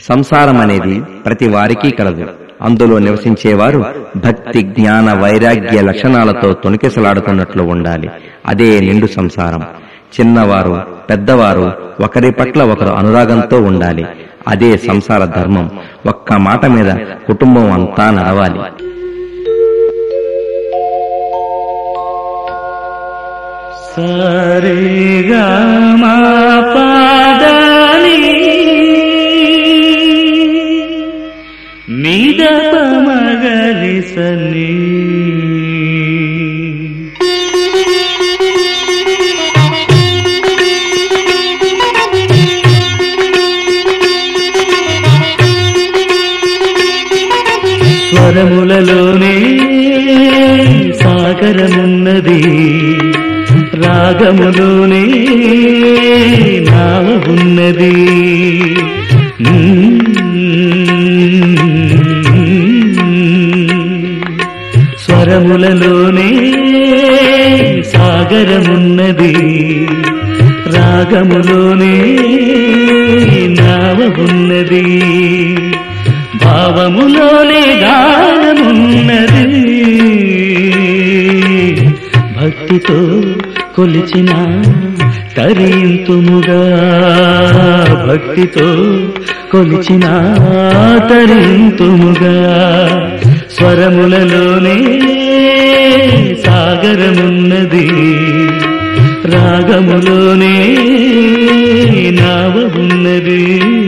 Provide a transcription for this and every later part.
సంసారం అనేది ప్రతి వారికి కలదు. అందులో నివసించేవారు భక్తి, జ్ఞాన, వైరాగ్య లక్షణాలతో తొణికిసలాడుతున్నట్లు ఉండాలి. అదే నిండు సంసారం. చిన్నవారు, పెద్దవారు ఒకరి పట్ల ఒకరు అనురాగంతో ఉండాలి. అదే సంసార ధర్మం. ఒక్క మాట మీద కుటుంబం అంతా నడవాలి. సరిగమా పాదని నిదప మగలి సని స్వరములలోనే సాగరమున్నది, రాగములోనే నావ ఉన్నది. స్వరములలోనే సాగరమున్నది, రాగములోనే నావ ఉన్నది. భావములోనే గానమున్నది. భక్తితో కొలిచిన తరింతుముగా, భక్తితో కొలిచిన తరింతుముగా. స్వరములలోనే సాగరమున్నది, రాగములోనే నావ ఉన్నది.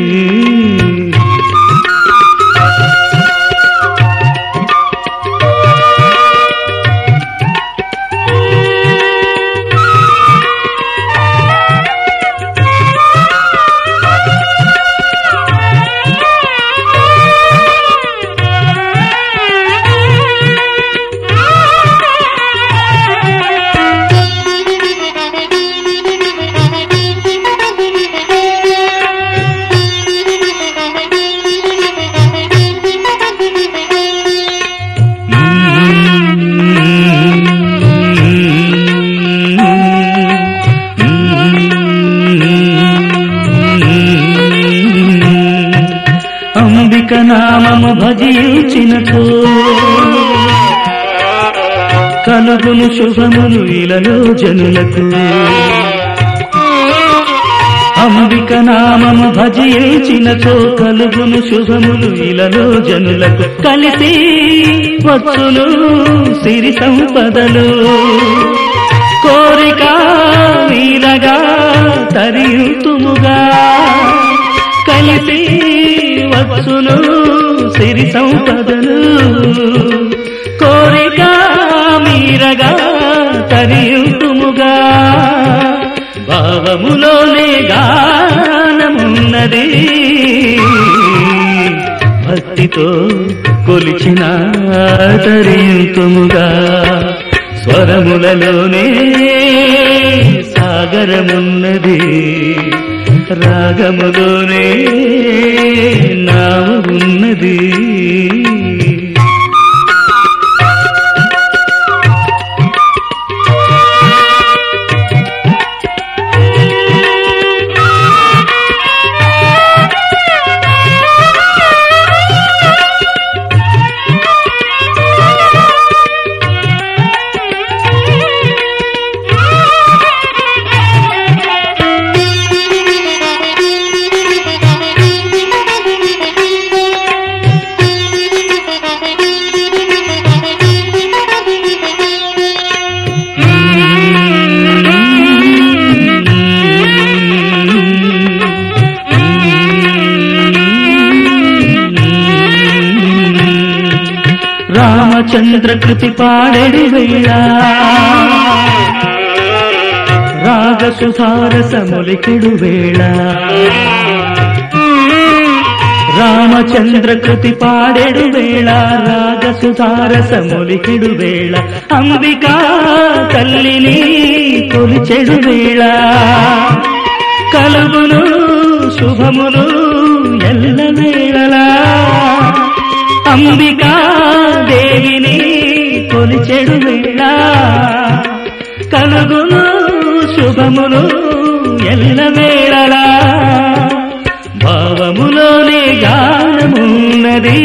అంబిక నామము భజించినచో కలుగును శుభములు ఇలలో జనులకు. అంబిక నామము భజించినచో కలుగును శుభములు ఇలలో జనులకు. కలిసి వచ్చును సిరి సంపదలు, కోరిక వీరగా తరియుతుముగా. కలిసి వచ్చును సిరి సంపదలు, కోరిక మీరగా తరియుతుముగా. భావములోనే గానమున్నది, భక్తితో కొలిచిన తరియుతుముగా. స్వరములలోనే సాగరమున్నది, రాగములోనే నావ ఉన్నది. రామచంద్ర కృతి పాడెడు వేళ, రాగసుధారసములికెడు వేళ. రామచంద్ర కృతి పాడెడు వేళ, రాగసుధారసములికెడు వేళ. అంబికా తల్లిని కొలిచెడు వేళ, కలుగును శుభములు ఎల్ల వేళలా. అంబికా దేవిని కొలిచెడు వేళ, కలుగును శుభములు ఎల్ల వేళలా. భావ భావములోనే గానమున్నది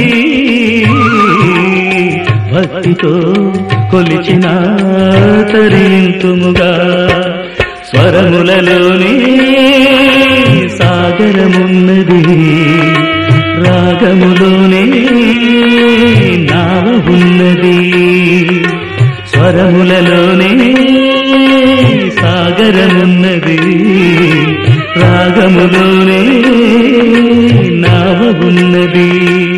భక్తితో కొలిచిన తరింతుముగా స్వరములలోనే సాగరమున్నది రాగములోనే నావ ఉన్నది స్వరములలోనే సాగరమున్నది రాగములోనే నావ ఉన్నది